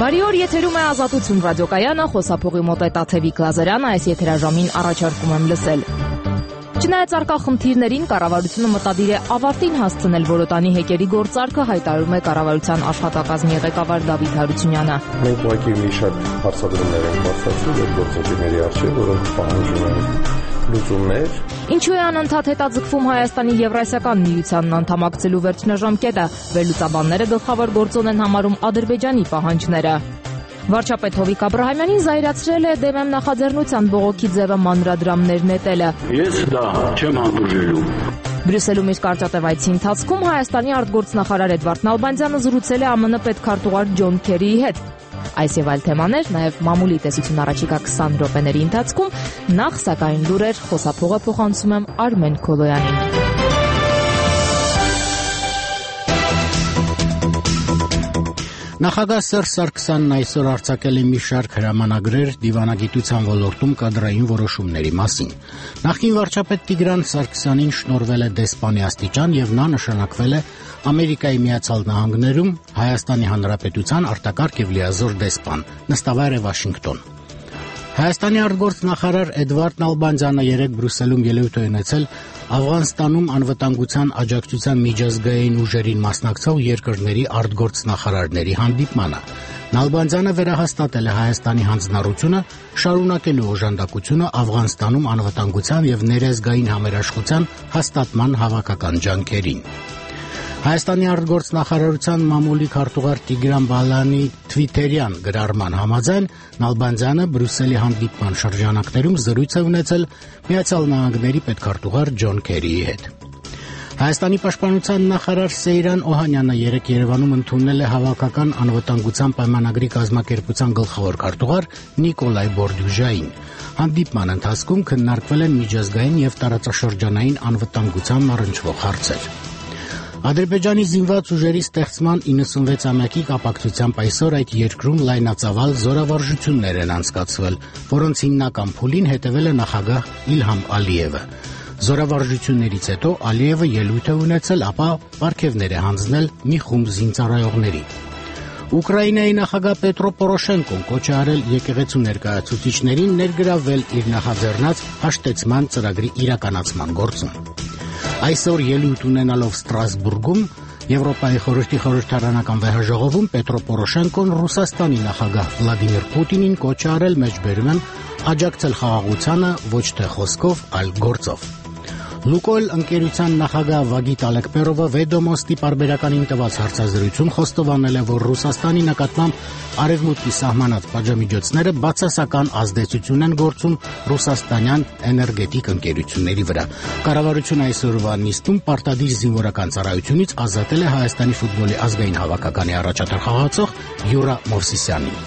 Բարի օր, եթերում է Ազատություն ռադիոկայանը, խոսափողի մոտ է Տաթևիկ Լազարյանը, այս եթերաժամին առաջարկում եմ լսել։ Չնայած առկա խնդիրներին, կառավարությունը մտադիր է ավարտին հասցնել Որոտանի հեկերի գործարքը, հայտարարում է կառավարության աշխատակազմի ղեկավար Դավիթ Հարությունյանը։ Մենք ուղղակի մի շարք հարցադրումներ ենք բարձրացրել այդ գործընկերների առջև, որոնք պահանջում են լուծումներ։ Ինչու է անընդհատ հետաձգվում Հայաստանի Եվրասիական միությանն անդամակցելու վերջնաժամկետը, վերլուծաբանները գլխավոր գործոն են համարում Ադրբեջանի պահանջները։ Վարչապետ Հովիկ Աբրահամյանին զայրացրել է դեմ նախաձեռնության բողոքի ձևը մանրադրամներ նետելը։ Ես դա չեմ հանդուրժելու։ Բրյուսելում իր կարճատև այցի ընթացքում Հայաստանի արտգործնախարար Էդվարդ Նալբանդյանը զրուցել է ԱՄՆ պետքարտուղար Ջոն Քերիի հետ։ Այս եւ այլ թեմաներ, նաեւ մամուլի տեսություն առաջիկա 20 րոպեների ընթացքում, նախ սակայն լուրեր, խոսափողը փոխանցում եմ Արմեն Քոլոյանին։ Նախագահ Սերժ Սարգսյանն այսօր արձակել է մի շարք հրամանագրեր դիվանագիտության ոլորտում կադրային որոշումների մասին։ Նախկին վարչապետ Տիգրան Սարգսյանին շնորհվել է դեսպանի աստիճան եւ նա նշանակվել է Ամերիկայի Միացյալ Նահանգներում Հայաստանի Հանրապետության արտակարգ եւ լիազոր դեսպան, նստավայր է Վաշինգտոն։ Հայաստանի արտգործնախարար Էդվարդ Նալբանդյանը երեկ Բրյուսելում ելույթ է ունեցել Աֆղանստանում անվտանգության աջակցության միջազգային ուժերին մասնակցող երկրների արտգործնախարարների հանդիպմանը։ Նալբանդյանը վերահաստատել է Հայաստանի հանձնառությունը շարունակելու օժանդակությունը Աֆղանստանում անվտանգության եւ ներազգային համերաշխության հաստատման հավաքական ջանքերին։ Հայաստանի արտգործնախարարության մամուլի քարտուղար Տիգրան Բալանի թվիթերյան գրառման համաձայն Նալբանդյանը Բրյուսելի հանդիպման շրջանակներում զրույց է ունեցել Միացյալ Նահանգների պետքարտուղար Ջոն Քերիի հետ։ Հայաստանի պաշտպանության նախարար Սեյրան Օհանյանը երեկ Երևանում ընդունել է հավաքական անվտանգության պայմանագրի կազմակերպության գլխավոր քարտուղար Նիկոլայ Բորդյուժային։ Հանդիպման ընթացքում քննարկվել են միջազգային եւ տարածաշրջանային անվտանգությանն առնչվող հարցեր։ Ադրբեջանի զինված ուժերի ստեղծման 96-ամյակի կապակցությամբ այսօր այդ երկրում լայնածավալ զորավարժություններ են անցկացվել, որոնց հիմնական փուլին հետևել է նախագահ Իլհամ Ալիևը։ Զորավարժություններից հետո Ալիևը ելույթ է ունեցել, ապա պարգևներ է հանձնել մի խումբ զինծառայողների։ Ուկրաինայի նախագահ Պետրո Պորոշենկոն կոչ է արել եկեղեցու ներկայացուցիչներին ներգրավվել իր նախաձեռնած հաշտեցման ծրագրի իրականացման գործում։ Այսօր ելույթ ունենալով Ստրասբուրգում Եվրոպայի խորհրդի խորհրդարանական վեհաժողովում Պետրո Պորոշենկոն Ռուսաստանի նախագահ Վլադիմիր Պուտինին կոչ է արել, մեջբերում են, աջակցել խաղաղությանը ոչ թե խոսքով, այլ գործով։ Լուկոյլ ընկերության նախագահ Վագիտ Ալեկպերովը Վեդոմոստի պարբերականին տված հարցազրույցում խոստովանել է, որ Ռուսաստանի նկատմամբ արևմուտքի սահմանած պատժամիջոցները բացասական ազդեցություն են գործում ռուսաստանյան էներգետիկ ընկերությունների վրա։ Կառավարությունը այսօրվա նիստում պարտադիր զինվորական ծառայությունից ազատել է Հայաստանի ֆուտբոլի ազգային հավաքականի առաջատար խաղացող Յուրա Մովսիսյանին։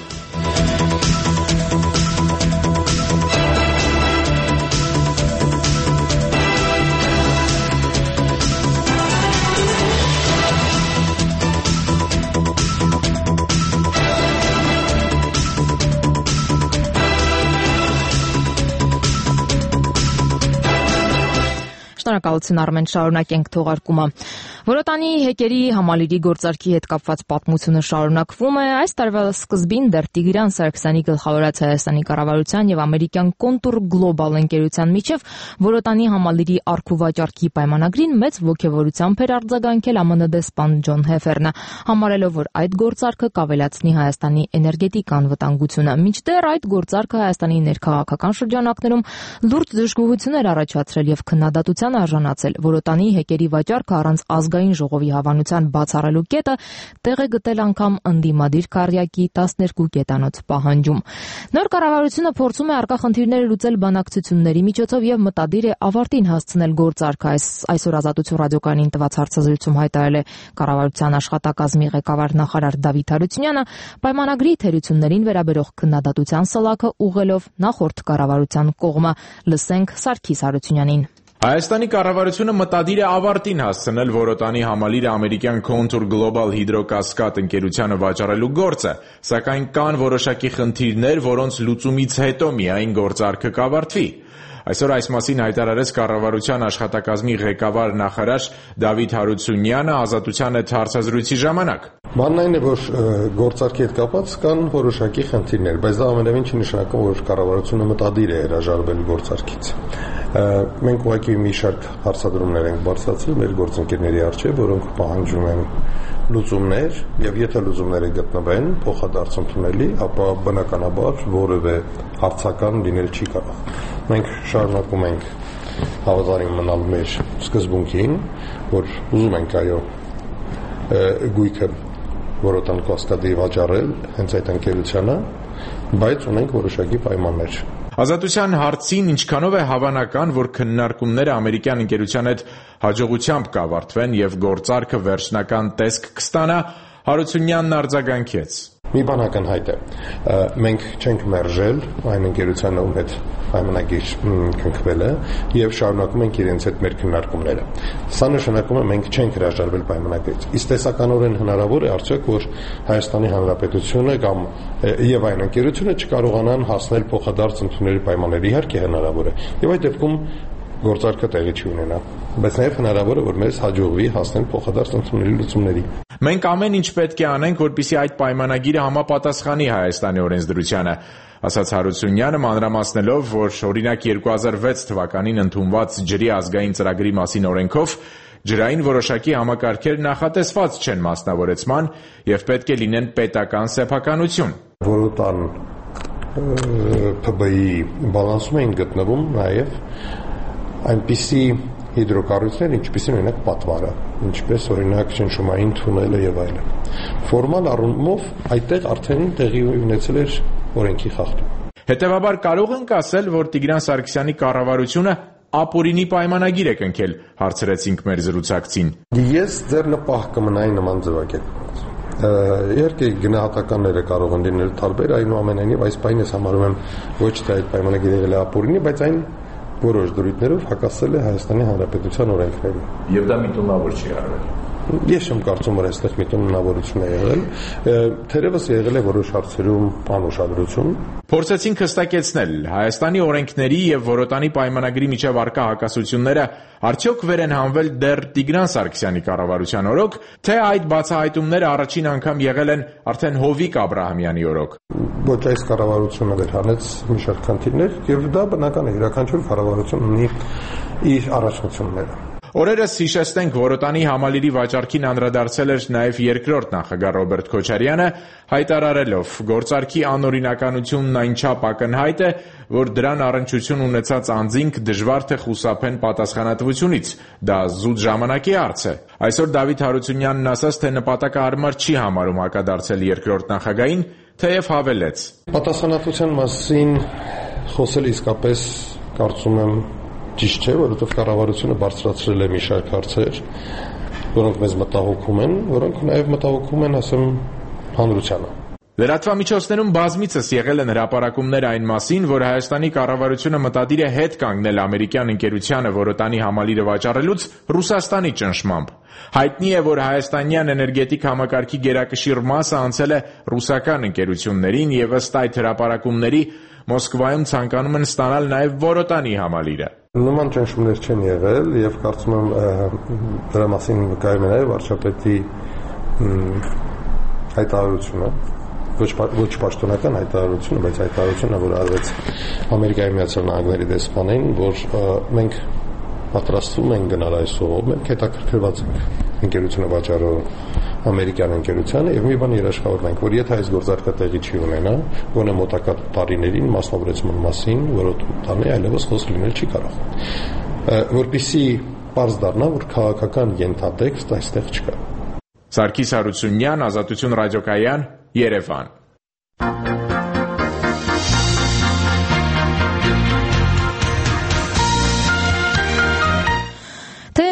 Շնորհակալություն Արմեն, շարունակենք թողարկումը։ Որոտանի հեկերի համալիրի գործարքի հետ կապված պատմությունը շարունակվում է։ Այս տարվա սկզբին դեռ Տիգրան Սարգսյանի գլխավորած Հայաստանի կառավարության եւ ամերիկյան Contour Global ընկերության միջև Որոտանի համալիրի առքուվաճառքի պայմանագրին մեծ ոգևորությամբ էր արձագանքել ԱՄՆ դեսպան Ջոն Հեֆերնը, համարելով, որ այդ գործարքը կավելացնի Հայաստանի էներգետիկ անվտանգությունը։ Մինչդեռ այդ գործարքը Հայաստանի ներքաղաքական շրջանակներում լուրջ դժգոհություններ առաջացրել եւ քննադատության արժանացել։ Որոտանի հեկերի վաճառքը առանց ազգային ժողովի հավանության բացառելու կետը տեղ է գտել անգամ ընդդիմադիր քառյակի 12 կետանոց պահանջում։ Նոր կառավարությունը փորձում է առկա խնդիրները լուծել բանակցությունների միջոցով եւ մտադիր է ավարտին հասցնել գործարքը։ Այսօր Ազատություն ռադիոկայանին տված հարցազրույցում հայտարարել է կառավարության աշխատակազմի ղեկավար նախարար Դավիթ Հարությունյանը, պայմանագրի թերություններին վերաբերող քննադատության սլաքը ուղղելով նախորդ կառավարության կողմը։ Լսենք Սարգիս Հարությունյանին։ Հայաստանի կառավարությունը մտադիր է ավարտին հասցնել Որոտանի համալիրը ամերիկյան Contour Global Hydro-Cascade ընկերությանը վաճառելու գործը, սակայն կան որոշակի խնդիրներ, որոնց լուծումից հետո միայն գործարքը կավարտվի։ Այսօր այս մասին հայտարարեց կառավարության աշխատակազմի ղեկավար նախարար Դավիթ Հարությունյանը Ազատության հետ հարցազրույցի ժամանակ։ Բանն այն է, որ գործարքի հետ կապված կան որոշակի խնդիրներ, բայց դա ամենևին չի նշանակում, որ կառավարությունը մտադիր է հրաժարվել գործարքից։ Մենք ուղղակի մի շարք հարցադրումներ ենք բարձրացրել մեր գործընկերների առջև, որոնք պահանջում են լուծումներ, եւ եթե լուծումները գտնվեն փոխադարձ ընդունելի, ապա բնականաբար որևէ հարցական լինել չի կարող։ Մենք շարունակում ենք հավատարիմ մնալ մեր սկզբունքին, որ ուզում ենք այո գույքը որոտան կասկադի վաճառել հենց այդ ընկերությանը, բայց ունենք որոշակի պայմաններ։ Ազատության հարցին ինչքանով է հավանական, որ քննարկումները ամերիկյան ընկերության հետ հաջողությամբ կավարտվեն եւ գործարքը վերջնական տեսք կստանա, Հարությունյանն արձագանքեց։ Մի բան ակնհայտ է, մենք չենք մերժել այն ընկերությանը, ում հետ պայմանագիր կնքվել է եւ շարունակում ենք իրենց հետ մեր քննարկումները։ Սա նշանակում է մենք չենք հրաժարվել պայմանագրից։ Իսկ տեսականորեն հնարավոր է արդյոք, որ Հայաստանի Հանրապետությունը կամ եւ այն ընկերությունը չկարողանան հասնել փոխադարձ ընդունելի պայմանների, իհարկե հնարավոր է։ Եվ այդ դեպքում գործարքը տեղի չի ունենա, բայց նաև հնարավոր է, որ մեզ հաջողվի հասնել փոխադարձ ընդունելի լուծումների։ Մենք ամեն ինչ պետք է անենք, որպեսզի այդ պայմանագիրը համապատասխանի Հայաստանի օրենսդրությանը, ասաց Հարությունյանը, մանրամասնելով, որ օրինակ 2006 թվականին ընդունված ջրի ազգային ծրագրի մասին օրենքով ջրային որոշակի համակարգեր նախատեսված չեն մասնավորեցման եւ պետք է լինեն պետական սեփականություն։ Որոտան ՓԲ-ի բալանսում են գտնվում նաև այնպիսի հիդրոկառույցներ, ինչպիսին օրինակ պատվարը, ինչպես օրինակ շնչումային թունելը եւ այլն։ Ֆորմալ առումով այդտեղ արդեն տեղի ունեցել էր օրենքի խախտում։ Հետևաբար կարող ենք ասել, որ Տիգրան Սարգսյանի կառավարությունը ապօրինի պայմանագիր է կնքել, հարցրեցինք մեր զրուցակցին։ Ես ձեռնպահ կմնայի նման ձևակերպված։ Իհարկե գնահատականները կարող են լինել տարբեր, այնուամենայնիվ այս պայն ես համարում եմ ոչ թե այդ պայմանագիրը եղել է ապօրինի, բայց այն որոշ դրույթներով հակասել է Հայաստանի Հանրապետության օրենքներին։ Եվ դա միտումնավոր չի արվել։ Ես չեմ կարծում, որ այստեղ միտումնավորություն է եղել, թերևս եղել է որոշ հարցերում անուշադրություն։ Փորձեցինք հստակեցնել Հայաստանի օրենքների եւ Որոտանի պայմանագրի միջև առկա հակասությունները արդյոք վեր են հանվել դեռ Տիգրան Սարգսյանի կառավարության օրոք, թե այդ բացահայտումները առաջին անգամ եղել են արդեն Հովիկ Աբրահամյանի օրոք։ Ոչ, այս կառավարությունը վեր հանեց մի շարք խնդիրներ եւ դա բնական է, յուրաքանչյուր կառավարություն ունի իր առաջնությունները։ Օրերս հիշեցնենք Որոտանի համալիրի վաճառքին անդրադարձել էր նաև երկրորդ նախագահ Ռոբերտ Քոչարյանը, հայտարարելով գործարքի անօրինականությունն այնչափ ակնհայտ է, որ դրան առնչություն ունեցած անձինք դժվար թե խուսափեն պատասխանատվությունից, դա զուտ ժամանակի հարց է։ Այսօր Դավիթ Հարությունյանն ասաց, թե նպատակահարմար չի համարում հակադարձել երկրորդ նախագահին, թեև հավելեց. Պատասխանատվության մասին խոսել իսկապես կարծում եմ ճիշտ չէ, որովհետև կառավարությունը բարձրացրել է մի շարք հարցեր, որոնք մեզ մտահոգում են, որոնք նաև մտահոգում են, ասեմ, հանրությանը։ Լրատվամիջոցներում բազմիցս եղել են հրապարակումներ այն մասին, որ Հայաստանի կառավարությունը մտադիր է հետ կանգնել ամերիկյան ընկերությանը Որոտանի համալիրը վաճառելուց Ռուսաստանի ճնշմամբ։ Հայտնի է, որ հայաստանյան էներգետիկ համակարգի գերակշիռ մասը անցել է ռուսական ընկերություններին եւ ըստ այդ հրապարակումների Մոսկվայում ցանկանում են ստանալ նաև Որոտանի համալիրը։ Նման ճնշումներ չեն եղել եւ կարծում եմ դրա մասին վկայում է նաև վարչապետի հայտարարությունը, ոչ պաշտոնական հայտարարությունը, բայց հայտարարությունը, որ արվեց Ամերիկայի Միացյալ Նահանգների դեսպանին, որ մենք պատրաստվում ենք գնալ այս ուղով, մենք հետաքրքրված ենք ընկերությունը վաճառող ամերիկյան ընկերությանը եւ մի բան երաշխավորենք, որ եթե այս գործարքը տեղի չի ունենա, գոնե մոտակա տարիներին մասնավորեցման մասին որոտանի այլևս խոսք լինել չի կարող։ Որպեսզի պարզ դառնա, որ քաղաքական ենթատեքստ այստեղ չկա։ Սարգիս Հարությունյան, Ազատություն ռադիոկայան, Երևան։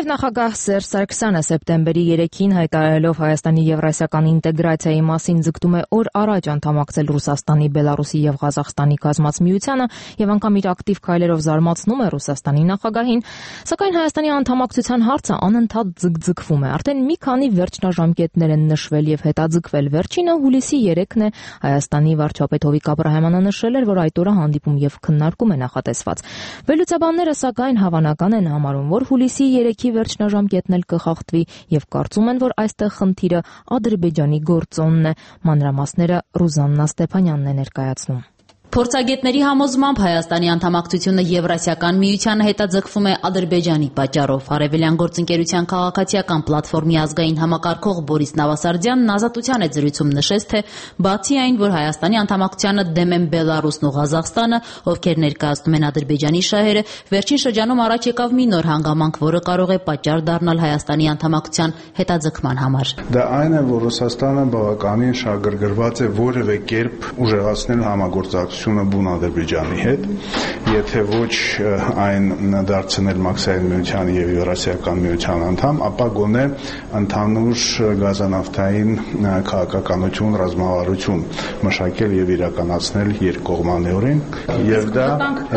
նախագահ Սերժ Սարգսյանը սեպտեմբերի 3-ին հայտարարելով Հայաստանի եվրասիական ինտեգրացիայի մասին ձգտում է օր առաջ անդամակցել Ռուսաստանի, Բելարուսի եւ Ղազախստանի կազմած միությանը եւ անգամ իր ակտիվ քայլերով զարմացնում է Ռուսաստանի նախագահին, սակայն Հայաստանի անդամակցության հարցը անընդհատ ձգձգվում է։ Արդեն մի քանի վերջնաժամկետներ են նշվել եւ հետաձգվել։ Վերջինը հուլիսի 3-ն է։ Հայաստանի վարչապետ Հովիկ Աբրահամյանը նշել էր, որ այդ օրը հանդիպում եւ քննարկում է նախատեսված։ Վերլուծաբանները սակայն հավանական են համարում, որ հուլիսի 3-ի վերջնաժամկետն էլ կխախտվի եւ կարծում են, որ այստեղ խնդիրը Ադրբեջանի գործոնն է։ Մանրամասները Ռուզաննա Ստեփանյանն է ներկայացնում։ Փորձագետների համոզմամբ Հայաստանի անդամակցությունը Եվրասիական միությանը հետաձգվում է Ադրբեջանի պատճառով։ Արևելյան գործընկերության քաղաքացիական պլատֆորմի ազգային համակարգող Բորիս Նավասարդյանն Ազատության հետ զրույցում նշեց, թե բացի այն, որ Հայաստանի անդամակցությանը դեմ են Բելարուսն ու Ղազախստանը, ովքեր ներկայացնում են Ադրբեջանի շահերը, վերջին շրջանում առաջ եկավ մի նոր հանգամանք, որը կարող է պատճառ դառնալ Հայաստանի անդամակցության հետաձգման համար։ Դա այն է, որ Ռուսաստանը բավականին շահագրգռված է որևէ կերպ ուժեղացնել համագործակցությունը բուն Ադրբեջանի հետ, եթե ոչ այն դարձնել Մաքսային միության եւ Եվրասիական միության անդամ, ապա գոնե ընդհանուր գազանավթային քաղաքականություն, ռազմավարություն մշակել եւ իրականացնել երկկողմանորեն, եւ դա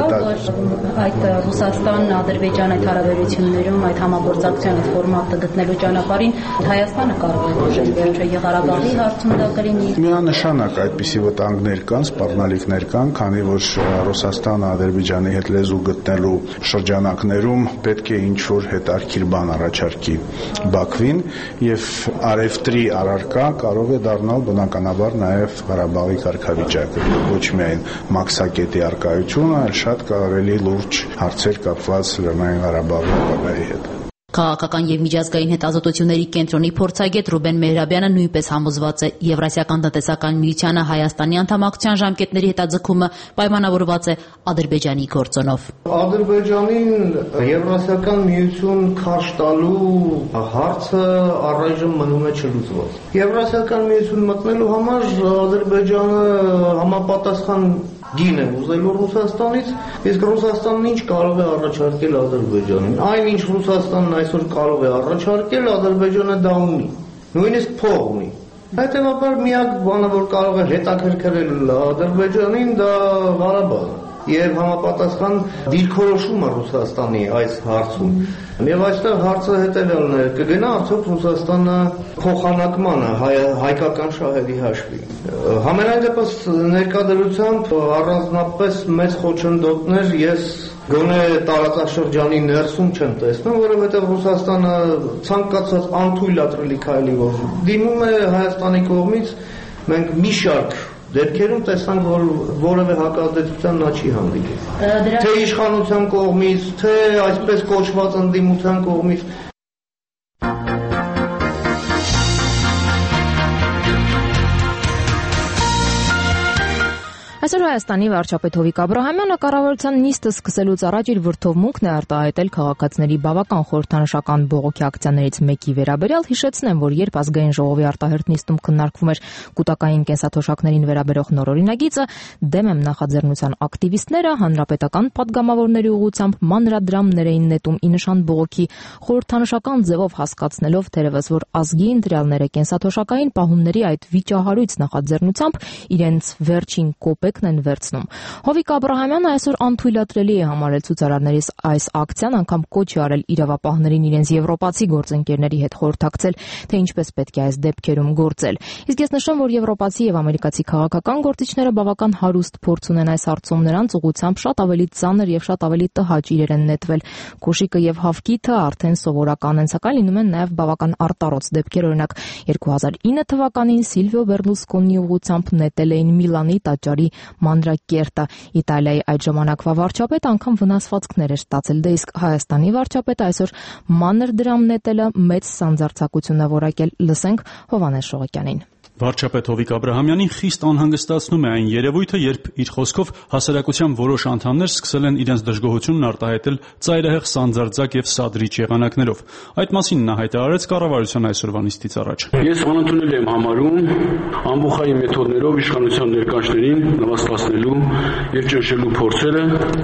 այդ Ռուսաստան-Ադրբեջան այդ հարաբերություններում այդ համագործակցության այդ ֆորմատը գտնելու ճանապարհին Հայաստանը կարող է ուժել վերջը Ղարաբաղի հարցում դա կլինի։ Միանշանակ այդպիսի վտանգներ կան, սպառնալիքներ կան, քանի որ Ռուսաստանը Ադրբեջանի հետ լեզու գտնելու շրջանակներում պետք է ինչ-որ հետարքիր բան առաջարկի Բաքվին եւ արևտրի առարկա կարող է դառնալ բնականաբար նաեւ Ղարաբաղի կարգավիճակը, ոչ միայն մաքսակետի արկայությունը, այլ շատ կարելի լուրջ հարցեր կապված Լեռնային Ղարաբաղի ապագայի հետ։ Քաղաքական եւ միջազգային հետազոտությունների կենտրոնի փորձագետ Ռուբեն Մեհրաբյանը նույնպես համոզված է, Եվրասիական տնտեսական միությանը Հայաստանի անդամակցության ժամկետների հետաձգումը պայմանավորված է Ադրբեջանի գործոնով։ Ադրբեջանին Եվրասիական միություն քաշ տալու հարցը առայժմ մնում է չլուծված։ Եվրասիական միություն մտնելու համար Ադրբեջանը համապատասխան գին է ուզելու Ռուսաստանից, իսկ Ռուսաստանն ինչ կարող է առաջարկել Ադրբեջանին։ Այն ինչ Ռուսաստանն այսօր կարող է առաջարկել, Ադրբեջանը դա ունի, նույնիսկ փող ունի։ Հետևաբար միակ բանը, որ կարող է հետաքրքրել Ադրբեջանին, դա Ղարաբաղն է եւ համապատասխան դիրքորոշումը Ռուսաստանի այս հարցում։ Եվ այստեղ հարցը հետևյալն է, կգնա արդյոք Ռուսաստանը փոխանակմանը հայկական շահերի հաշվի։ Համենայն դեպս ներկայությամբ առանձնապես մեծ խոչընդոտներ ես գոնե տարածաշրջանի ներսում չեմ տեսնում, որովհետև Ռուսաստանը ցանկացած անթույլատրելի քայլի, որ դիմում է Հայաստանի կողմից, մենք մի շարք դեպքերում տեսանք, որ որևէ հակազդեցության նա չի հանդիպել։ Թե իշխանության կողմից, թե այսպես կոչված ընդդիմության կողմից։ Այսօր Հայաստանի վարչապետ Հովիկ Աբրահամյանը կառավարության նիստը սկսելուց առաջ իր վրդովմունքն է արտահայտել քաղաքացիների բավական խորհրդանշական բողոքի ակցիաներից մեկի վերաբերյալ, հիշեցնեմ, որ երբ ազգային ժողովի արտահերթ նիստում քննարկվում էր կուտակային կենսաթոշակներին վերաբերող նոր օրինագիծը, դեմ եմ նախաձեռնության ակտիվիստները հանրապետական падգամավորների ուղղությամբ մանրադրամներ էին նետում ի նշան բողոքի, խորհրդանշական ձևով հասկացնելով թերևս, որ ազգի ընտրյալները կենսաթոշակային պահումների այդ վիճահարույց նախաձեռնությամբ իրենց վերջին կոպեկ են վերցնում։ Հովիկ Աբրահամյանը այսօր անթույլատրելի է համարել ցուցարարների այս ակցիան, անգամ կոչ է արել իրավապահներին իրենց եվրոպացի գործընկերների հետ խորհրդակցել, թե ինչպես պետք է այս դեպքերում գործել։ Իսկ ես նշեմ, որ եվրոպացի եւ ամերիկացի քաղաքական գործիչները բավական հարուստ փորձ ունեն այս հարցում, նրանց ուղղությամբ շատ ավելի ծանր եւ շատ ավելի տհաճ իրեր են նետվել։ Կոշիկը եւ հավկիթը արդեն սովորական են, սակայն լինում են նաեւ բավական արտառոց դեպքեր, օրինակ 2009 թվականին Սիլվիո Բերլուսկոնի ուղղությամբ նետել էին Միլանի տաճարի մանրակերտը։ Իտալիայի այդ ժամանակվա վարչապետը անգամ վնասվածքներ էր ստացել, դե իսկ Հայաստանի վարչապետը այսօր մանր դրամ նետելը մեծ սանձարձակություն է որակել։ Լսենք Հովհաննես Շողոկյանին։ Վարչապետ Հովիկ Աբրահամյանին խիստ անհանգստացնում է այն երևույթը, երբ իր խոսքով հասարակության որոշ անդամներ սկսել են իրենց դժգոհությունն արտահայտել ծայրահեղ սանձարձակ եւ սադրիչ եղանակներով։ Այդ մասին նա հայտարարեց կառավարության այսօրվա նիստից առաջ։ Ես անընդունել եմ համարում ամբողջային մեթոդներով իշխանության ներկայացներին նվաստացնելու եւ ճնշելու փորձերը,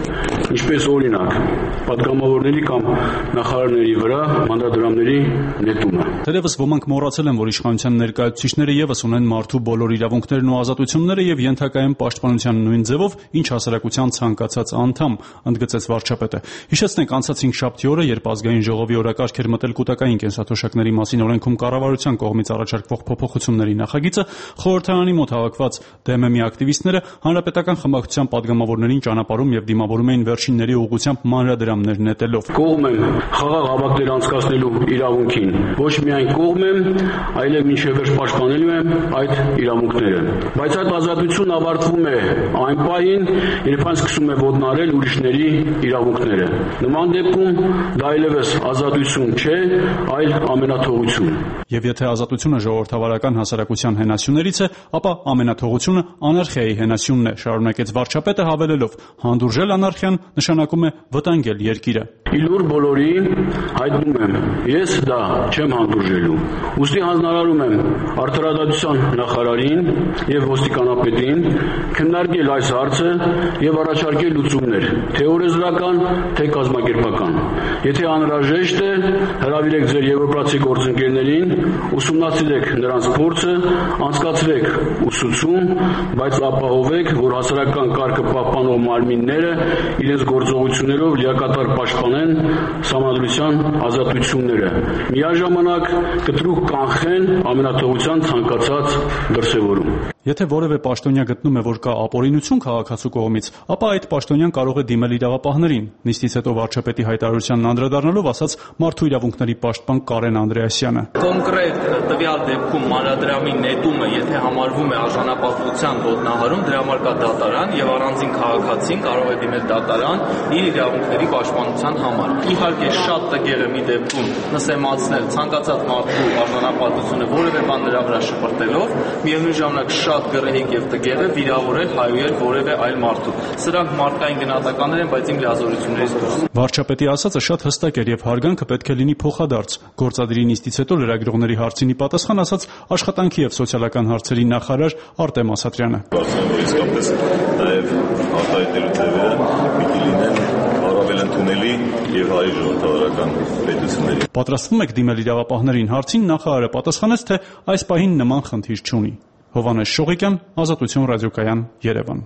ինչպես օրինակ պատգամավորների կամ նախարարների վրա մանդատորամների նետումը։ Թերևս ոմանք մոռացել են, որ իշխանության ներկայացուցիչները եւս ունեն մարդու բոլոր իրավունքներն ու ազատությունները եւ ենթակայեն պաշտպանության նույն ձևով, ինչ հասարակության ցանկացած անդամ, ընդգծեց վարչապետը։ Հիշեցնենք, անցած 5-շաբթի օրը, երբ ազգային ժողովի օրակարգ էր մտել կൂട്ടակային կենսաթոշակների մասին օրենքում կառավարության կողմից առաջարկվող փոփոխությունների նախագիծը, խորհրդարանի մոտ հավաքված ԴՄՄ-ի ակտիվիստները հանրապետական խմբակցության падգամավորներին ճանապարհում եւ դիմավորում էին վերջինների ուղղությամբ մանրադրամներ նետելով։ Կողմ եմ խաղաղ հավաքներ անցկացնելու իրավունքին։ Ոչ միայն կողմ եմ, այլև մինչև վերջ պաշտպանելու եմ այդ իրավունքները։ Բայց այդ ազատությունն ավարտվում է այն պահին, երբ այն սկսում է ոտնարել ուրիշների իրավունքները։ Նման դեպքում դա այլևս ազատություն չէ, այլ ամենաթողություն։ Եվ եթե ազատությունը ժողովրդավարական հասարակության հենասյուներից է, ապա ամենաթողությունը անարխիայի հենասյունն է, շարունակեց վարչապետը հավելելով. հանդուրժել անարխիան նշանակում է վտանգել երկիրը։ Իլուր բոլորին հայտնում եմ, ես դա չեմ հանդուրժելու։ Ուստի հանձնարարում եմ Արդարադատության նախարարին եւ ոստիկանապետին քննարկել այս հարցը եւ առաջարկել լուծումներ, թե օրենսդրական, թե կազմակերպական։ Եթե անհրաժեշտ է, հրավիրեք ձեր եվրոպացի գործընկերներին, ուսումնասիրեք նրանց փորձը, անցկացրեք ուսուցում, բայց ապահովեք, որ հասարակական կարգը պահպանող մարմինները իրենց գործողություններով լիակատար պաշտպանեն սահմանադրության ազատությունները։ Միաժամանակ կտրուկ կանխեն ամենաթողության ցանկացած դրսևորում։ Եթե որևէ պաշտոնյա գտնում է, որ կա ապօրինություն քաղաքացու կողմից, ապա այդ պաշտոնյան կարող է դիմել իրավապահներին։ Նիստից հետո վարչապետի հայտարարությանն անդրադառնալով ասաց մարդու իրավունքների պաշտպան Կարեն Անդրեասյանը։ Կոնկրետ տվյալ դեպքում մանրադրամի նետումը, եթե համարվում է արժանապատվության ոտնահարում, դրա համար կա դատարան եւ առանձին քաղաքացին կարող է դիմել դատարան իր իրավունքների պաշտպանության համար։ Իհարկե շատ տգեղ է մի դեպքում նսեմացնել ցանկացած մարդու արժանապատվությունը որևէ բան նրա վրա շպրտելով, միևնույն ժամանակ շատ գռեհիկ եւ տգեղ է վիրավորել, հայոյել որևէ այլ մարդու։ Սրանք մարդկային գնահատականներ են, բայց իմ լիազորություններից դուրս։ Վարչապետի ասածը շատ հստակ էր եւ հարգանքը պետք է լինի փոխադարձ։ Գործադիրի նիստից հետո լրագրողների հարցինի պատասխան ասաց աշխատանքի եւ սոցիալական հարցերի նախարար Արտեմ Ասատրյանը։ Իսկապես նաեւ արտահայտելու ձևերը պիտի լինեն առավել ընդունելի եւ հայ ժողովրդավարական պետությունների։ Պատրաստվում եք դիմել իրավապահներին հարցին, նախարարը պատասխանեց, թե այս պահին նման խնդիր չունի։ Հովհաննես Շողիկյան, Ազատություն ռադիոկայան, Երևան։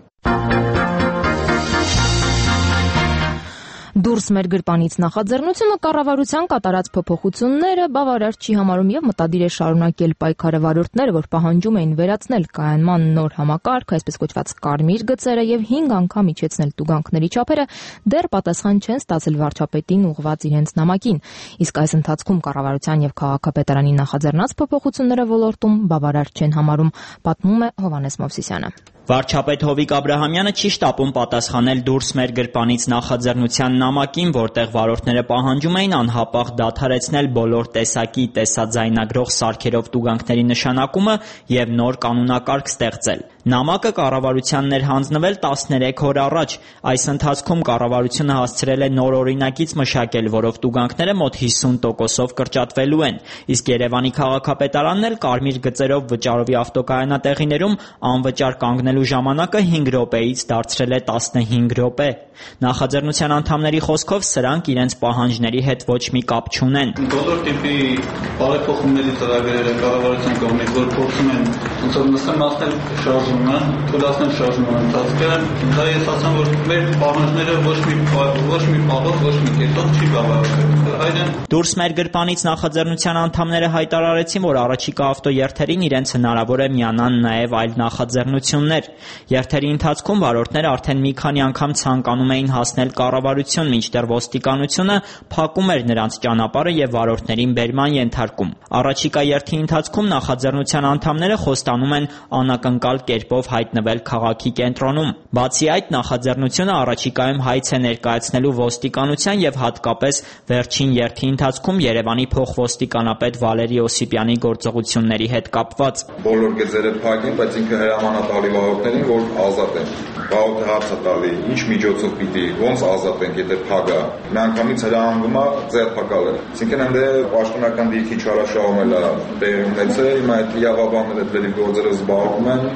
Դուրս մեր գրպանից նախաձեռնությունը կառավարության կատարած փոփոխությունները բավարար չի համարում եւ մտադիր է շարունակել պայքարը վարորդները, որ պահանջում էին վերացնել կայանման նոր համակարգ, այսպես կոչված կարմիր գծերը եւ 5 անգամ իջեցնել տուգանքների չափերը, դեռ պատասխան չեն ստացել վարչապետին ուղղված իրենց նամակին։ Իսկ այս ընթացքում կառավարության եւ քաղաքապետարանի նախաձեռնած փոփոխությունները ոլորտում բավարար չեն համարում, պատմում է Հովհաննես Մովսիսյանը։ Վարչապետ Հովիկ Աբրահամյանը չի շտապում պատասխանել դուրս մեր գրպանից նախաձեռնության նամակին, որտեղ վարորդները պահանջում էին անհապաղ դադարեցնել բոլոր տեսակի տեսաձայնագրող սարքերով տուգանքների նշանակումը եւ նոր կանոնակարգ ստեղծել։ Նամակը կառավարության ներհանձնվել 13 օր առաջ։ Այս ընթացքում կառավարությունը հասցրել է նոր օրինակից մշակել, որով տուգանքները մոտ 50%-ով կրճատվելու են, իսկ Երևանի քաղաքապետարանն էլ կարմիր գծերով վճարովի ավտոկայանատեղիներում անվճար կանգնելու ժամանակը 5 րոպեից դարձրել է 15 րոպե։ Նախաձեռնության անդամների խոսքով սրանք իրենց պահանջների հետ ոչ մի կապ չունեն։ Բոլոր տիպի բարեփոխումների ծրագրերը կառավարության կողմից, որ փորձում են նսեմացնել շարժումը, թույլատնել շարժման ընթացքը, դա ես ասեմ, որ մեր պահանջները ոչ մի պահով, ոչ մի կերպով չի բավարարվել։ Դուրս մեր գրպանից նախաձեռնության անդամները հայտարարեցին, որ առաջիկա ավտոերթերին իրենց հնարավոր է միանան նաև այլ նախաձեռնություններ։ Երթերի ընթացքում վարորդները արդեն մի քանի անգամ ցանկանում էին հասնել կառավարություն, մինչդեռ ոստիկանությունը փակում էր նրանց ճանապարհը եւ վարորդներին բերման ենթարկում։ Առաջիկա երթի ընթացքում նախաձեռնության անդամները խոստացան տանում են անակնկալ կերպով հայտնվել քաղաքի կենտրոնում։ Բացի այդ, նախաձեռնությունը առաջիկայում հայց է ներկայացնելու ոստիկանության եւ հատկապես վերջին երթի ընթացքում Երևանի փոխոստիկանապետ Վալերի Օսիպյանի գործողությունների հետ կապված։ Բոլոր գծերը փակ են, բայց ինքը հրամանատալի վարորդներին, որ ազատ են։ Վարորդը հարց է տալի, ինչ միջոցով պիտի, ոնց ազատենք, եթե փակ է։ Միանգամից հրահանգում է ձերբակալել։ Այսինքն ընդ պաշտոնական դիրքի չարաշահում է տեղի ունեցել, հիմա այդ իրավաբանները այդ վերիվ գործերը զբաղվում են։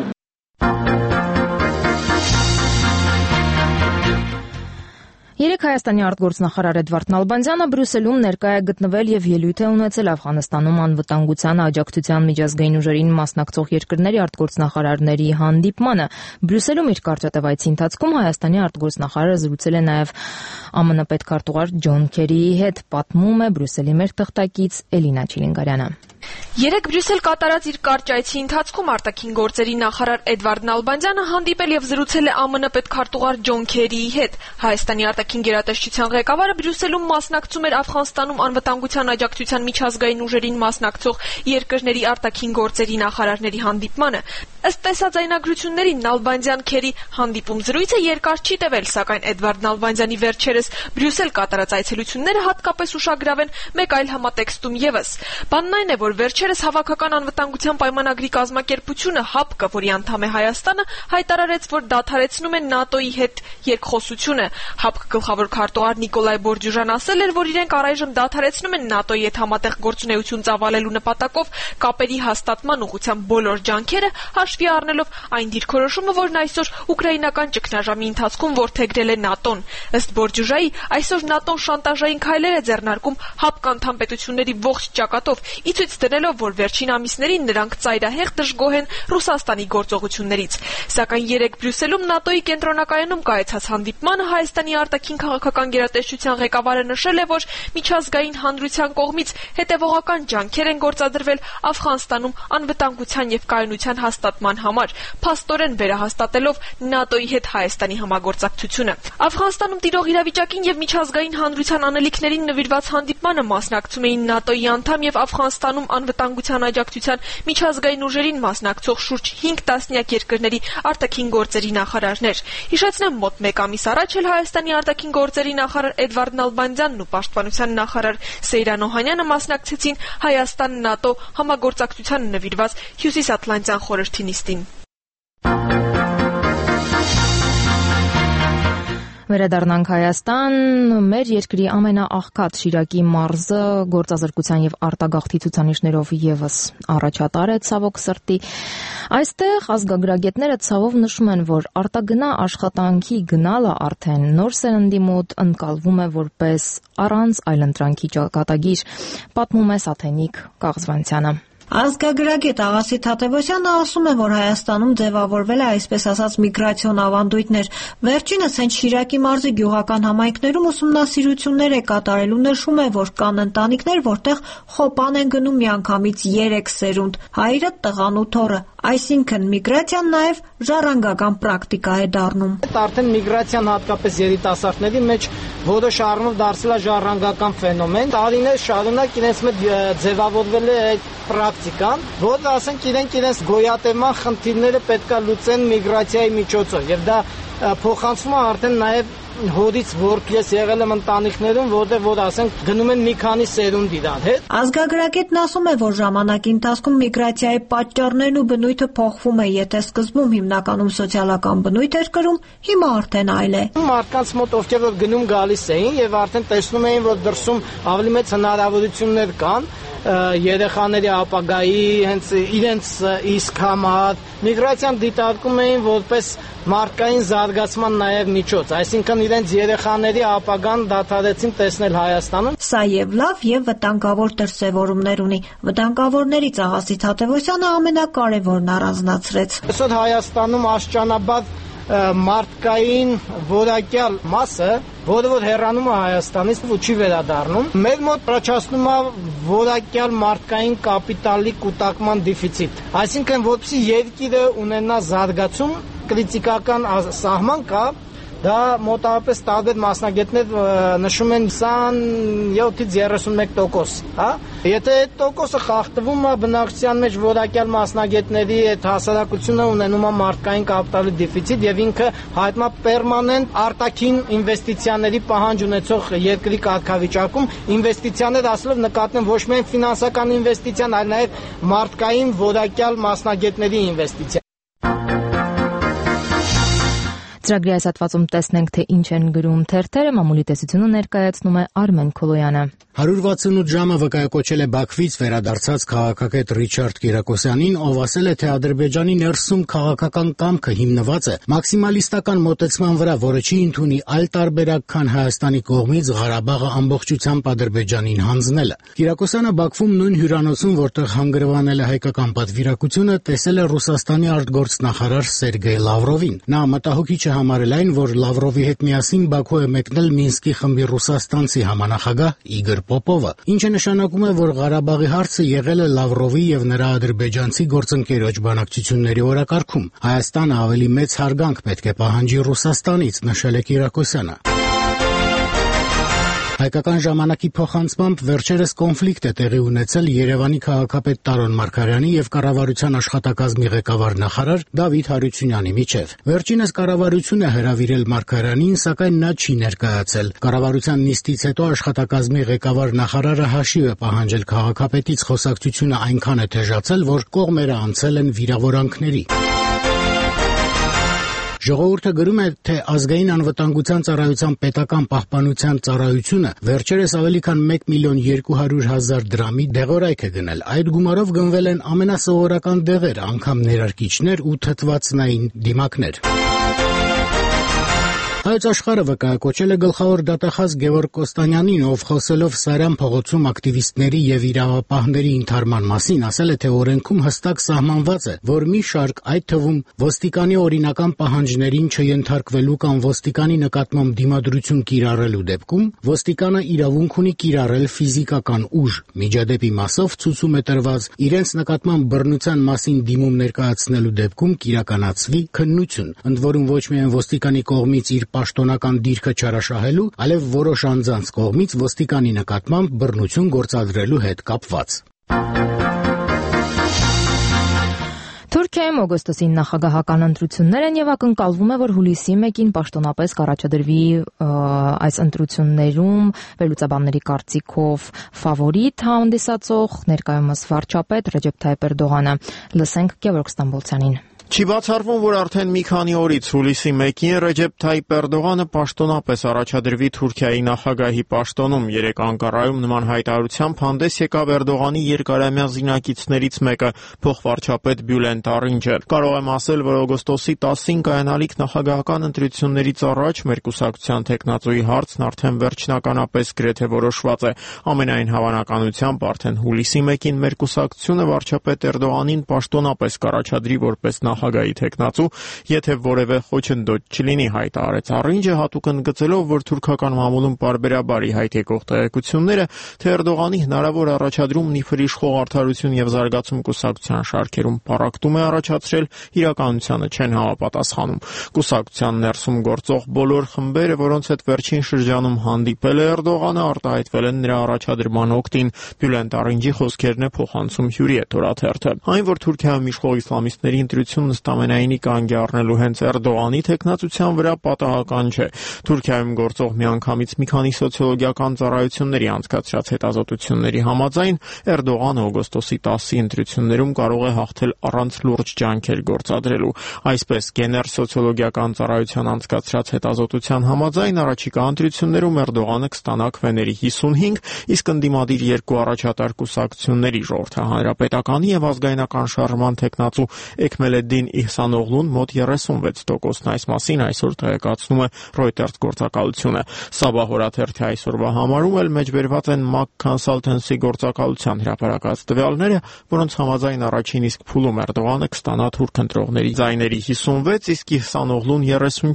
Երեկ Հայաստանի արտգործնախարար Էդվարդ Նալբանդյանը Բրյուսելում ներկայ է գտնվել եւ ելույթ է ունեցել Աֆղանստանում անվտանգության աջակցության միջազգային ուժերին մասնակցող երկրների արտգործնախարարների հանդիպմանը։ Բրյուսելում իր կարճատև այցի ընթացքում Հայաստանի արտգործնախարարը զրուցել է նաեւ ԱՄՆ պետքարտուղար Ջոն Քերիի հետ, պատմում է Բրյուսելի մեր թղթակից Էլինա Չիլինգարյանը։ Երեկ Բրյուսել կատարած իր կարճ այցի ընթացքում արտաքին գործերի նախարար Էդվարդ Նալբանդյանը հանդիպել եւ զրուցել է ԱՄՆ պետքարտուղար Ջոն Քերիի հետ։ Հայաստանի արտաքին գերատեսչության ղեկավարը Բրյուսելում մասնակցում էր Աֆղանստանում անվտանգության աջակցության միջազգային ուժերին մասնակցող երկրների արտաքին գործերի նախարարների հանդիպմանը։ Ըստ տեսաձայնագրությունների Նալբանդյան-Քերի հանդիպում զրույցը երկար չի տևել, սակայն Էդվարդ Նալբանդյանի վերջերս Բրյուսել կատարած այցելությունները հատկապես ուշագրավ են մեկ այլ համատեքստում եւս։ Բանն այն է, որ վերջերս Հավաքական անվտանգության պայմանագրի կազմակերպությունը ՀԱՊԿ, որի անդամ է Հայաստանը, հայտարարեց, որ դադարեցնում են ՆԱՏՕ-ի հետ երկխոսությունը։ ՀԱՊԿ գլխավոր քարտուղար Նիկոլայ Բորդյուժան ասել էր, որ իրենք առայժմ դադարեցնում են ՆԱՏՕ-ի հետ համատեղ գործունեություն ծավալելու նպատակով կապերի հաստատման ուղղությամբ բոլոր ջանքերը, հաշվի առնելով այն դիրքորոշումը, որն այսօր ուկրաինական ճգնաժամի ընթացքում որդեգրել է ՆԱՏՕ-ն։ Ըստ Բորդյուժայի, այսօր ՆԱՏՕ-ն շանտաժային քայլեր է ձեռնարկում ՀԱՊԿ անդամ պետությունների ողջ ճակատով, ի ցույց դնելով, որ վերջին ամիսներին նրանք ծայրահեղ դժգոհ են Ռուսաստանի գործողություններից։ Սակայն երեկ Բրյուսելում ՆԱՏՕ-ի կենտրոնակայանում կայացած հանդիպմանը Հայաստանի արտաքին քաղաքական գերատեսչության ղեկավարը նշել է, որ միջազգային հանրության կողմից հետևողական ջանքեր են գործադրվել Աֆղանստանում անվտանգության եւ կայունության հաստատման համար, փաստորեն վերահաստատելով ՆԱՏՕ-ի հետ Հայաստանի համագործակցությունը։ Աֆղանստանում տիրող իրավիճակին եւ միջազգային հանրության անելիքներին նվիրված հանդիպմանը մասնակցում էին ՆԱՏՕ-ի անդամ եւ Աֆղանստանում անվտանգության աջակցության միջազգային ուժերին մասնակցող շուրջ 5 տասնյակ երկրների արտաքին գործերի նախարարներ։ Հիշեցնեմ, մոտ 1 ամիս առաջ էլ Հայաստանի արտաքին գործերի նախարար Էդվարդ Նալբանդյանն ու պաշտպանության նախարար Սեյրան Օհանյանը մասնակցեցին Հայաստան-ՆԱՏՕ համագործակցությանը նվիրված Հյուսիսատլանտյան խորհրդի նիստին։ Վերադառնանք Հայաստան, մեր երկրի ամենաաղքատ Շիրակի մարզը գործազրկության եւ արտագաղթի ցուցանիշներով եւս առաջատար է ցավոք սրտի։ Այստեղ ազգագրագետները ցավով նշում են, որ արտագնա աշխատանքի գնալը արդեն նոր սերնդի մոտ ընկալվում է որպես առանց այլընտրանքի ճակատագիր, պատմում է Սաթենիկ Կաղզվանցյանը։ Ազգագրագետ Աղասի Թադևոսյանը ասում է, որ Հայաստանում ձևավորվել է այսպես ասած միգրացիոն ավանդույթներ։ Վերջինս հենց Շիրակի մարզի գյուղական համայնքներում ուսումնասիրություններ է կատարելու, նշում է, որ կան ընտանիքներ, որտեղ խոպան են գնում միանգամից 3 սերունդ, հայրը, տղան ու թոռը, այսինքն միգրացիան նաև ժառանգական պրակտիկա է դառնում։ Արդեն միգրացիան հատկապես երիտասարդների մեջ որոշ առումով դարձել է ժառանգական ֆենոմեն։ Տարիներ շարունակ իրենց մեջ ձևավորվել է այդ պրակտիկան, որը ասենք իրենց գոյատևման խնդիրները պետք է լուծեն միգրացիայի միջոցով, եւ դա փոխանցվում է արդեն նաև հորից որդի եղել եմ ընտանիքներում, որ ասենք գնում են մի քանի սերունդ իրար հետ։ Ազգագրագետն ասում է, որ ժամանակի ընթացքում միգրացիայի պատճառներն ու բնույթը փոխվում է, եթե սկզբում հիմնականում սոցիալական բնույթ էր կրում, հիմա արդեն այլ է։ Մարդկանց մոտ ովքեր որ գնում գալիս էին եւ արդեն տեսնում էին, որ դրսում ավելի մեծ հնարավորություններ կան երեխաների ապագայի, հենց իրենց իսկ համար միգրացիան դիտարկում էին որպես մարդկային զարգացման նաև միջոց, այսինքն իրենց երեխաների ապագան դադարեցին տեսնել Հայաստանում։ Սա եւ լավ եւ վտանգավոր դրսևորումներ ունի։ Վտանգավորներից Աղասի Թադևոսյանը ամենակարևորն առանձնացրեց։ Այսօր Հայաստանում աշճանաբար մարդկային որակյալ մասը, որը որ հեռանում է Հայաստանից ու չի վերադառնում, մեր մոտ առաջացնում է որակյալ մարդկային կապիտալի կուտակման դեֆիցիտ։ Այսինքն, որպեսզի երկիրը ունենա զարգացում, կրիտիկական սահման կա, դա մոտավորապես տարբեր մասնագետներ նշում են 27-ից 31%, հա։ Եթե այդ տոկոսը խախտվում է, բնակչության մեջ որակյալ մասնագետների այդ հասարակությունը ունենում է մարդկային կապիտալի դեֆիցիտ եւ ինքը հայտնա պերմանենտ արտաքին ինվեստիցիաների պահանջ ունեցող երկրի կարգավիճակում ինվեստիցիաներ ասելով նկատեն ոչ միայն ֆինանսական ինվեստիցիան, այլ նաեւ մարդկային որակյալ մասնագետների ինվեստիցիա։ Ծրագրի այս հատվածում տեսնենք, թե ինչ են գրում թերթերը, մամուլի տեսությունը ներկայացնում է Արմեն Քոլոյանը։ 168 ժամը վկայակոչել է Բաքվից վերադարձած քաղաքագետ Ռիչարդ Կիրակոսյանին, ով ասել է, թե Ադրբեջանի ներսում քաղաքական կամքը հիմնված է մաքսիմալիստական մոտեցման վրա, որը չի ընդունի այլ տարբերակ, քան Հայաստանի կողմից Ղարաբաղը ամբողջությամբ Ադրբեջանին հանձնելը։ Կիրակոսյանը Բաքվում նույն հյուրանոցում, որտեղ հանգրվանել է հայկական պատվիրակությունը, տեսել է Ռուսաստանի արտգործնախարար Սերգեյ Լավրովին։ Նա մտահոգիչ է համարել այն, որ Լավրովի հետ միասին Բաքու է մեկնել Մինսկի խմբի ռուսաստանցի համանախագահ Իգոր Պոպովը, ինչը նշանակում է, որ Ղարաբաղի հարցը եղել է Լավրովի եւ նրա ադրբեջանցի գործընկերոջ բանակցությունների օրակարգում։ Հայաստանը ավելի մեծ հարգանք պետք է պահանջի Ռուսաստանից, նշել է Կիրակոսյանը։ Հայկական ժամանակի փոխանցմամբ վերջերս կոնֆլիկտ է տեղի ունեցել Երևանի քաղաքապետ Տարոն Մարգարյանի եւ կառավարության աշխատակազմի ղեկավար նախարար Դավիթ Հարությունյանի միջև։ Վերջինս կառավարությունը հրավիրել Մարգարյանին, սակայն նա չի ներկայացել։ Կառավարության նիստից հետո աշխատակազմի ղեկավար նախարարը հաշիվ է պահանջել քաղաքապետից խոսակցությունը այնքան է թեժացել, որ կողմերը անցել են վիրավորանքների։ Ժողովուրդը գրում է, թե ազգային անվտանգության ծառայության պետական պահպանության ծառայությունը վերջերս ավելի քան 1.200.000 դրամի դեղորայք է գնել։ Այդ գումարով գնվել են ամենասովորական դեղեր, անգամ ներարկիչներ ու թթվածնային դիմակներ։ Հայոց աշխարհը վկայակոչել է գլխավոր դատախազ Գևորգ Կոստանյանին, ով խոսելով Սարյան փողոցում ակտիվիստների եւ իրավապահների ընդհարման մասին, ասել է, թե օրենքում հստակ սահմանված է, որ մի շարք, այդ թվում ոստիկանի օրինական պահանջներին չենթարկվելու կամ ոստիկանի նկատմամբ դիմադրություն կիրառելու դեպքում ոստիկանը իրավունք ունի կիրառել ֆիզիկական ուժ։ Միջադեպի մասով ցույցում է տրված իրենց նկատմամբ բռնության մասին դիմում ներկայացնելու դեպքում կիրականացվի քննություն, ընդ որում ոչ միայն ոստիկանի կողմից իր պաշտոնական դիրքը չարաշահելու, այլև որոշ անձանց կողմից ոստիկանի նկատմամբ բռնություն գործադրելու հետ կապված։ Թուրքիայում օգոստոսին նախագահական ընտրություններ են եւ ակնկալվում է, որ հուլիսի 1-ին պաշտոնապես կառաջադրվի այս ընտրություններում վերլուծաբանների կարծիքով ֆավորիտ հանդիսացող ներկայումս վարչապետ Ռեջեփ Թայիփ Էրդողանը։ Լսենք Գևորգ Ստամբոլցյանին։ Չի բացառվում, որ արդեն մի քանի օրից հուլիսի 1-ին Ռեջեփ Թայիփ Էրդողանը պաշտոնապես առաջադրվի Թուրքիայի նախագահի պաշտոնում։ Երեկ Անկարայում նման հայտարարությամբ հանդես եկավ Էրդողանի երկարամյա զինակիցներից մեկը, փոխվարչապետ Բյուլենտ Արինջը։ Կարող եմ ասել, որ օգոստոսի 10-ին կայանալիք նախագահական ընտրություններից առաջ մեր կուսակցության տեխնացուի հարցն արդեն վերջնականապես գրեթե որոշված է։ Ամենայն հավանականությամբ արդեն հուլիսի 1-ին մեր կուսակցությունը վարչապետ Էրդողանին պաշտոնապես կառաջադրի որպես նախագահի տեխնացու, եթե որևէ խոչընդոտ չլինի, հայտարարեց Արինջը, հատուկ ընդգծելով, որ թուրքական մամուլում պարբերաբար հայտ եկող տեղեկությունները, թե Էրդողանի հնարավոր առաջադրումն իբր իշխող Արդարություն եւ Զարգացում կուսակցության շարքերում պառակտում է առաջացրել, իրականությանը չեն համապատասխանում։ Կուսակցության ներսում գործող բոլոր խմբերը, որոնց հետ վերջին շրջանում հանդիպել է Էրդողանը, արտահայտվել են նրա առաջադրման օգտին։ Բյուլենտ Արինջի խոսքերն է փոխանցում Հյուրիետ օրաթերթը։ Այն, որ Թուրքիայում իշխող իսլամիստների ընտրությունն ըստ ամենայնի կանգ է առնելու հենց Էրդողանի տեխնացության վրա պատահական չէ։ Թուրքիայում գործող միանգամից մի քանի սոցիոլոգիական ծառայությունների անցկացրած հետազոտությունների համաձայն Էրդողանը օգոստոսի 10-ի ընտրություններում կարող է հաղթել առանց լուրջ ջանքեր գործադրելու։ Այսպես, Գեներ սոցիոլոգիական ծառայության անցկացրած հետազոտության համաձայն առաջիկա ընտրություններում Էրդողանը կստանա քվեների 55, իսկ ընդդիմադիր երկու առաջատար կուսակցությունների Ժողովրդի հանրապետականի եւ ազգայնական շարժման տեխնացու Էքմելեդդին Իհսանօղլուն մոտ 36%-ն այս մասին այսօր տեղեկացնում է Reuters գործակալությունը։ Սաբահ օրաթերթի այսօրվա համարում էլ մեջբերված են MAC Consultancy գործակալության հրապարակած տվյալները, որոնց համաձայն առաջին իսկ փուլում Էրդողանը կստանա թուրք ընտրողների ձայների 56, իսկ Իհսանօղլուն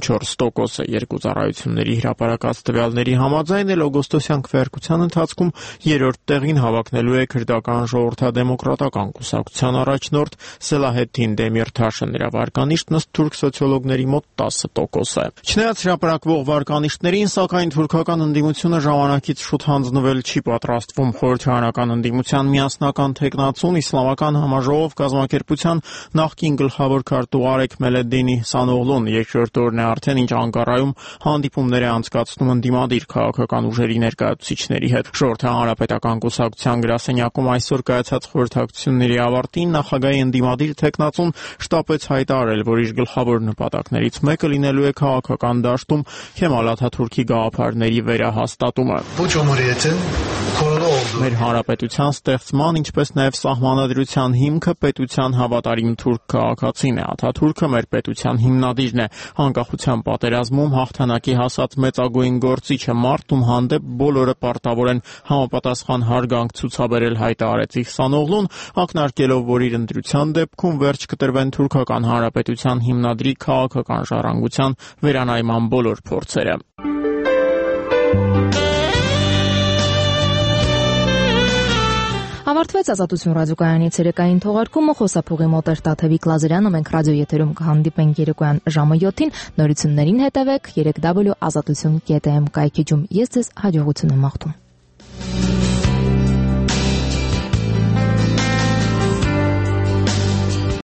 34%-ը։ Երկու ծառայությունների հրապարակած տվյալների համաձայն էլ օգոստոսյան քվեարկության ընթացքում երրորդ տեղին հավակնելու է քրդական ժողովրդադեմոկրատական կուսակցության առաջնորդ Սելահեդդին Դեմիրթար քաշը նրա վարկանիշն ըստ թուրք սոցիոլոգների մոտ 10% է։ Չնայած հրապարակվող վարկանիշներին, սակայն թուրքական ընդդիմությունը ժամանակից շուտ հանձնվել չի պատրաստվում։ Խորհրդարանական ընդդիմության միասնական թեկնածուն Իսլամական համաժողով կազմակերպության նախկին գլխավոր քարտուղար Արեգ Մելեդդինի Սանօղլուն երկրորդ օրն է արդեն ինչ Անկարայում հանդիպումներ է անցկացնում ընդդիմադիր քաղաքական ուժերի ներկայացուցիչների հետ։ Ժողովրդահանրապետական կուսակցության գրասենյակում այսօր կայացած խորհրդակցությունների ավարտին նախագահի ընդդիմադիր թեկնածուն շտապեց հայտարարել, որ իր գլխավոր նպատակներից մեկը լինելու է քաղաքական դաշտում Քեմալ Աթաթուրքի գաղափարների վերահաստատումը։ Մեր հանրապետության ստեղծման, ինչպես նաև սահմանադրության հիմքը պետության հավատարիմ թուրք քաղաքացին է։ Աթաթուրքը մեր պետության հիմնադիրն է։ Անկախության պատերազմում հաղթանակի հասած մեծագույն գործիչը, մարդում հանդեպ բոլորը պարտավոր են համապատասխան հարգանք ցուցաբերել, հայտարարեց Սանօղլուն, ակնարկելով, որ իր ընտրության դեպքում վերջ կտրվեն թուրքական հանրապետության հիմնադրի քաղաքական ժառանգության վերանայման բոլոր փորձերը։ Ավարտվեց Ազատություն ռադիոկայանի ցերեկային թողարկումը, խոսափողի մոտ էր Տաթևիկ Լազարյանը, մենք ռադիո եթերում կհանդիպենք երեկոյան ժամը 7-ին, նորություններին հետևեք 3w.azatutun.am կայքեջում։ Ես ձեզ հաջողություն եմ մաղթում։